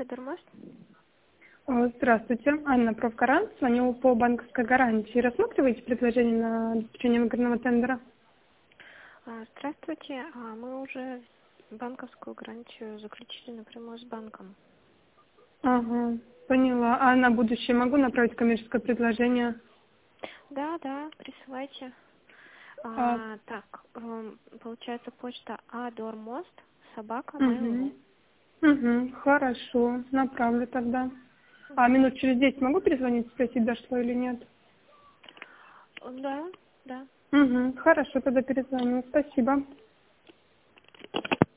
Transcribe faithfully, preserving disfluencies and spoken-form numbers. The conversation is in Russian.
Это Дормост? О, Здравствуйте, Анна Профгарант. Звоню по банковской гарантии. Рассматриваете предложение на обеспечение выгодного тендера? А, Здравствуйте. А, Мы уже банковскую гарантию заключили напрямую с банком. Ага, поняла. А на будущее могу направить коммерческое предложение? Да, да, присылайте. А, А, так, эм, получается почта адормост собака угу. mail.ru. Угу, хорошо, направлю тогда. А минут через десять могу перезвонить, спросить, дошло или нет? Да, да. Угу, хорошо, тогда перезвоню. Спасибо.